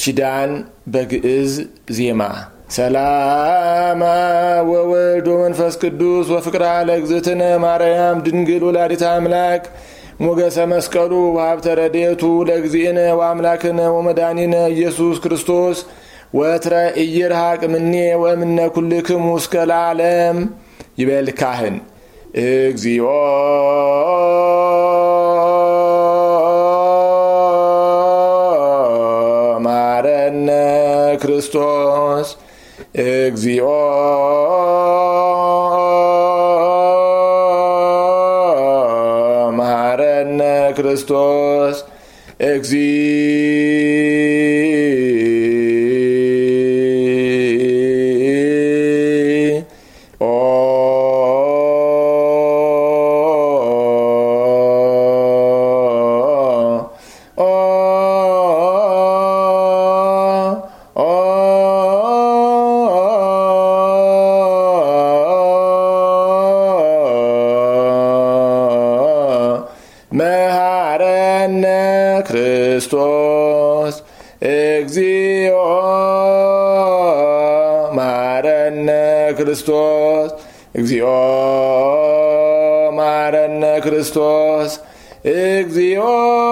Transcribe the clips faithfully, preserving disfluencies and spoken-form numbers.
ኪዳን በግዕዝ ዜማ ሰላም ወወልድ ወመንፈስ ቅዱስ ወፍቅር ለእግዝእትነ ማርያም ድንግል ወላዲተ አምላክ ሞገሰ መስቀሉ ወሀብተ ረድኤቱ ለእግዚእነ ወአምላክነ ወመድኃኒነ ኢየሱስ ክርስቶስ ወትረ ኢይርሐቅ ምኔ ወእምነ ኩልክሙ እስከ ለዓለም ይበል ካህን እግዚኦ ማረነ ክርስቶስ እግዚኦ ማረነ ክርስቶስ መሐረነ ክርስቶስ እግዚኦ መሐረነ ክርስቶስ እግዚኦ መሐረነ ክርስቶስ እግዚኦ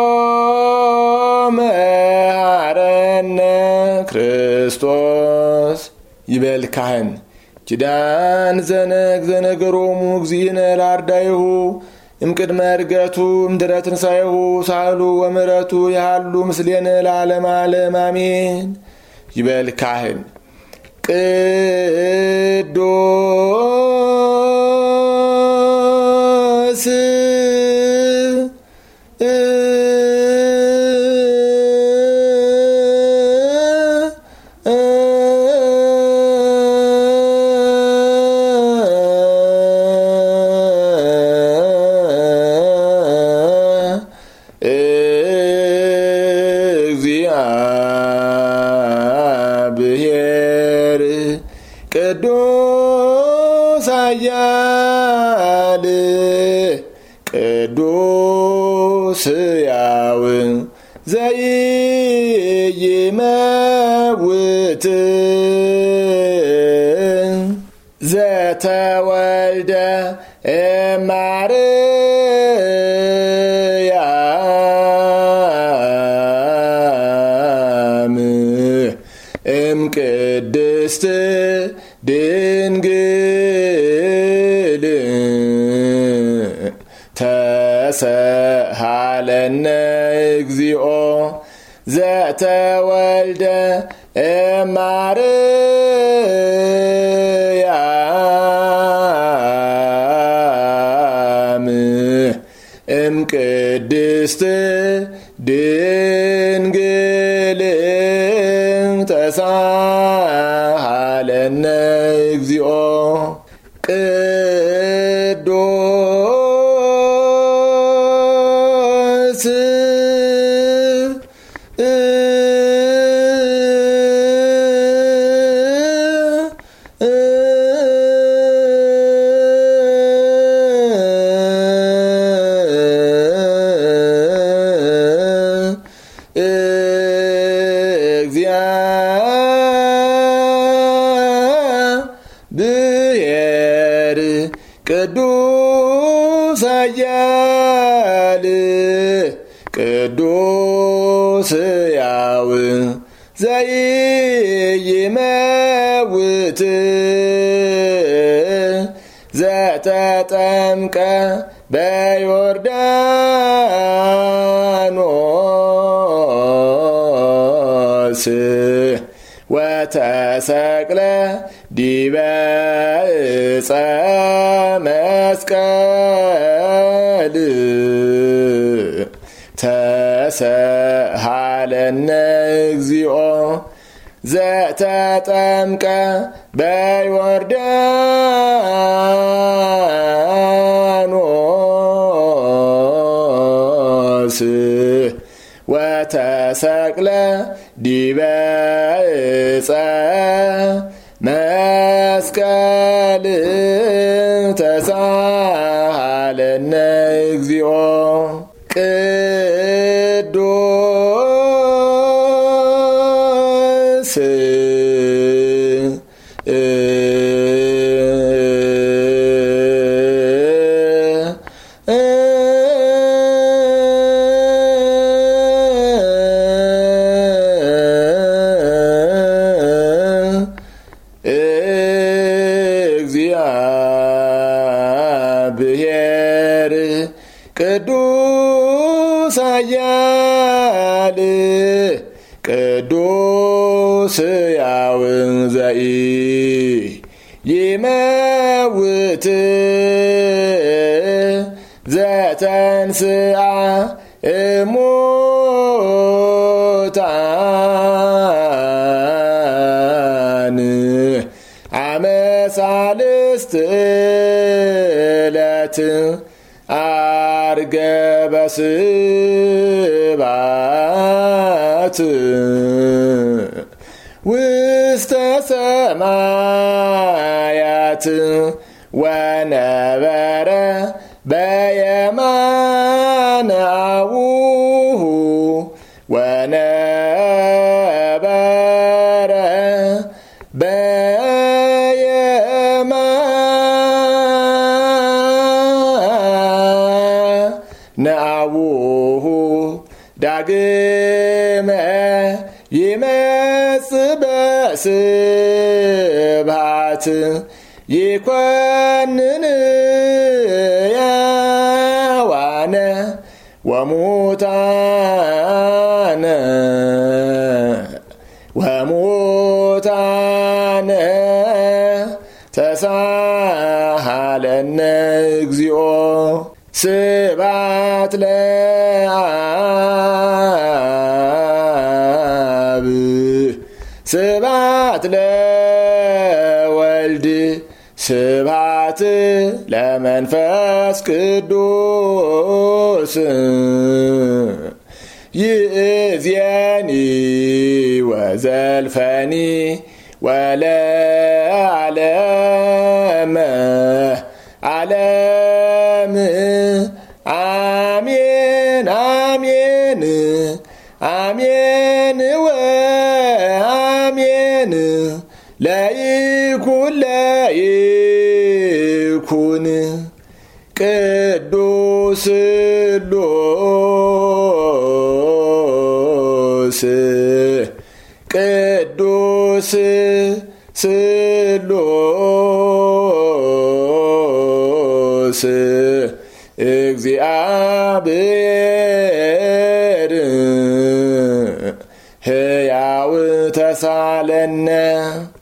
መሐረነ ክርስቶስ ይበል ካህን ኪዳን ዘነግ ዘነገሮሙ እግዚእነ ላርዳይሁ እምቅድመ ዕርገቱ እምድኅረ ትንሣኤሁ ሳህሉ ወምሕረቱ ያሉ ምስሌነ ለዓለመ ዓለም አሜን ይበል ካህን ቅዱስ እግዚአብሔር ቅዱስ ኃያል ቅዱስ ሕያው ዘኢይመውት ዘተወልደ እማርያም እምቅድስት ድንግል ተሰሃለነ እግዚኦ ዘተወልደ እማርያም እምቅድስት ድንግል ተሰሃለነ እግዚኦ ቅዱስ እግዚአብሔር ቅዱስ ኃያል ቅዱስ ሕያው ዘኢይመውት ዘተጠምቀ በዮርዳኖስ ወተሰቅለ ዲበ ዕፀ መስቀል ተሰሃለነ እግዚኦ ዘተጠምቀ በዮርዳኖስ ወተሰቅለ ዲበ ዕፀ መስቀል ተሰሃለነ እግዚኦ ቅዱስ እግዚአብሔር ቅዱስ ኃያል ቅዱስ ሕያው ዘኢይመውት ዘተንሥአ እሙታን አመ ሣልስት ዕለት ዐርገ በስብሐት ውስተ ሰማያት ወነበረ በየማነ አቡሁ ወነበረ በየማነ አቡሁ ዳግመ ይመጽእ በስብሐት ይኰንን ሕያዋነ ወሙታነ ወሙታነ ተሳሃለነ እግዚኦ ስብሐት ለአብ ስብሐት ለወልድ ስብሐት ለመንፈስ ቅዱስ ይእዜኒ ወዘልፈኒ ወለዓለመ ዓለም አሜን አሜን አሜን ወአሜን ለይኩን ለይኩን ቅዱስ ስሉስ ቅዱስ ስሉስ እግዚአብሔር ሕያው ተሳለነ